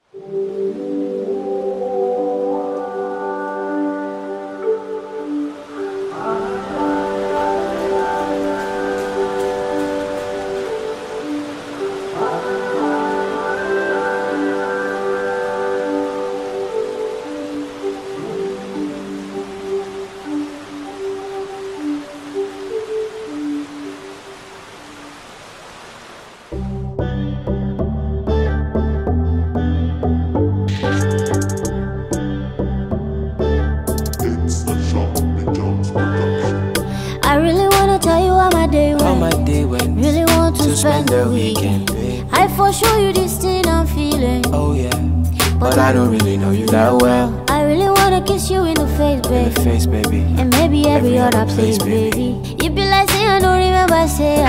I really wanna tell you how my day went. Really want to spend the weekend, babe. I for sure you this thing I'm feeling. Oh yeah, but I don't really know you that well. I really wanna kiss you in the face, baby. In the face, baby. And maybe every other place, baby. You be like, say I don't remember, say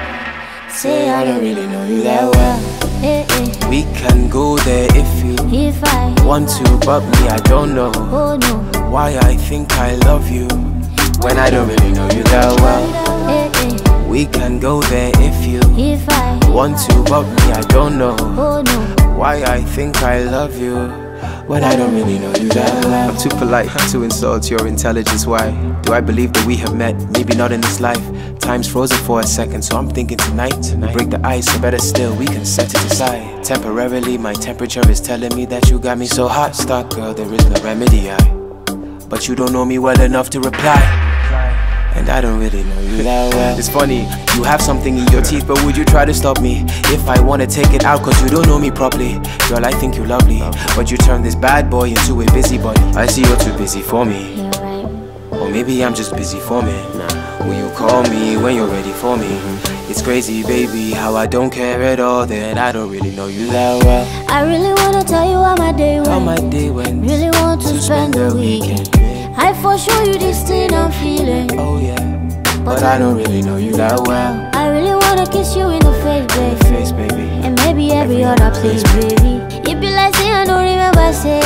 I don't really know you that well. Hey, hey. We can go there if I want to, but me, I don't know. Oh no. Why I think I love you when I don't really know you that well. Hey, hey. We can go there if I want to, but me, I don't know. Oh no. Why I think I love you when I don't really know you that well. I'm too polite to insult your intelligence. Why do I believe that we have met? Maybe not in this life. Time's frozen for a second, so I'm thinking tonight we break the ice, or better still, we can set it aside. Temporarily, my temperature is telling me that you got me so hot. Stuck, girl, there is no remedy. But you don't know me well enough to reply, and I don't really know you that well. It's funny, you have something in your teeth, but would you try to stop me if I wanna take it out? Cause you don't know me properly. Girl, I think you're lovely, but you turn this bad boy into a busybody. I see you're too busy for me. You're right. Or maybe I'm just busy for me. Will you call me when you're ready for me? It's crazy, baby, how I don't care at all, that I don't really know you that well. I really wanna tell you how my day went. How my day went. Really want to spend the weekend. I for sure you this thing I'm feeling. Oh yeah, but I don't really know you that well. I really wanna kiss you in the face, In baby. the face, baby. And maybe every other place, baby. You be like, say I don't remember, say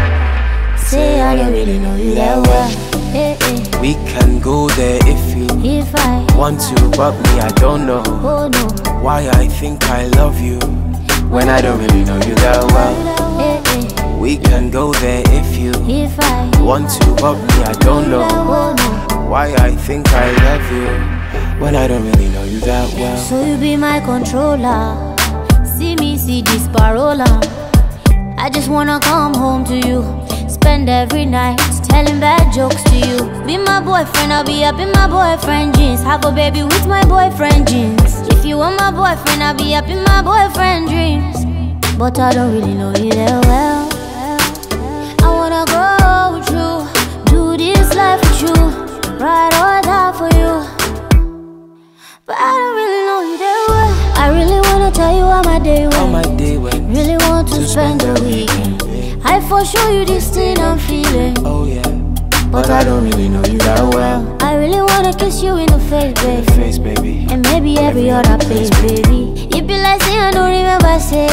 I don't really know you that well. Hey, hey. We can go there if I want to, but me, I don't know. Oh no. Why I think I love you when I don't really know you that well. Hey, hey. We can go there if I want to, but me, I don't know. Oh no. Why I think I love you when I don't really know you that well. So you be my controller. See me see this parola. I just wanna come home to you. Spend every night telling bad jokes to you. Be my boyfriend, I'll be up in my boyfriend jeans. Have a baby with my boyfriend jeans. If you want my boyfriend, I'll be up in my boyfriend dreams. But I don't really know you that well. I wanna grow with you, do this life with you, ride or die for you. But I don't really know you that well. I really wanna tell you how my day went. How my day went. Really want to spend the weekend. I for sure you this thing I'm feeling. Oh yeah, but I don't really know you that well. I really wanna kiss you in the face, In baby. the face, baby. And maybe every other place, baby. You be like, say I don't remember, say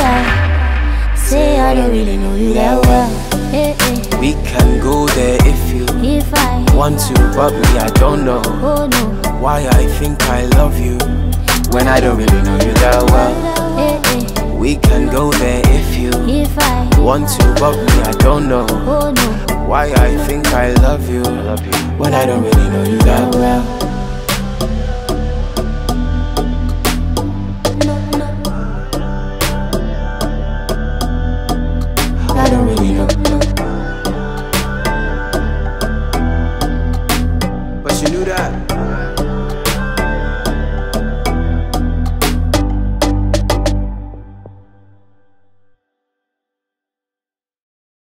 I don't really know you that well. Hey, hey. We can go there if I want to, but me, I don't know. Oh no. Why I think I love you when I don't really know you that well. Hey, hey. We can go there if I want to, but me, I don't know. Oh no. Why I think I love you when I don't really know you that well. I don't really know. But you knew that